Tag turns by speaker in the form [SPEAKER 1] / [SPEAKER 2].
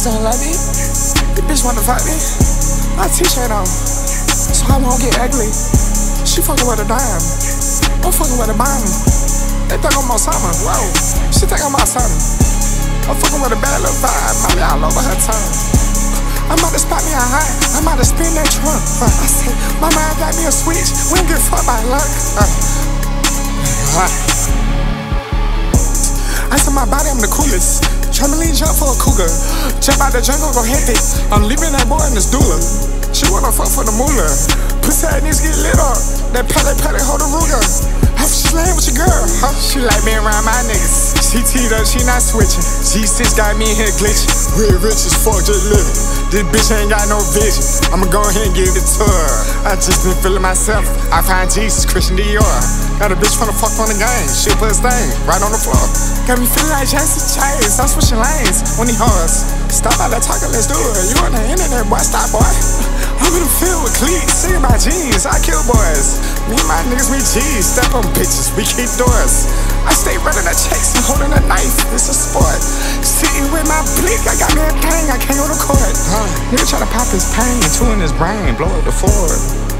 [SPEAKER 1] still love me. This bitch wanna fight me. My t-shirt on, so I won't get ugly. She fucking with a dime, I'm fucking with a bomb. They think I'm on something, whoa. She think I'm on something. I'm fucking with a bad little vibe, Molly all over her tongue. I'm about to spot me a high, I'm about to spin that trunk. I say, my mind got me a switch, we don't get fucked by luck. I said my body, I'm the coolest. Trampoline jump for a cougar. Jump out the jungle, go hectic. I'm leaving that boy in this doula. She wanna fuck for the moolah. Pussy ass niggas get lit up. That paddy hold a Ruger. How she laying with your girl? Huh? She like being around my niggas. She teed up, she not switching. G6 got me in here glitching. Real rich as fuck, just living. This bitch ain't got no vision. I'ma go ahead and give it to her. I just been feeling myself. I find Jesus, Christian Dior. Got a bitch from the fuck on the game. She put a stain right on the floor. Got me feeling like Jesse Chase. I'm switching lanes when he hard. Stop out that talking, let's do it. You on the internet, boy, stop, boy. I'm in the field with cleats, singing my jeans. I kill boys. Me and my niggas, we G's. Step on bitches, we keep doors. I stay running the checks and holding a knife. It's a sport. Sitting with my blick, I got me a thing. I can't go to court. Nigga try to pop his pain, two in his brain, blow up the Ford.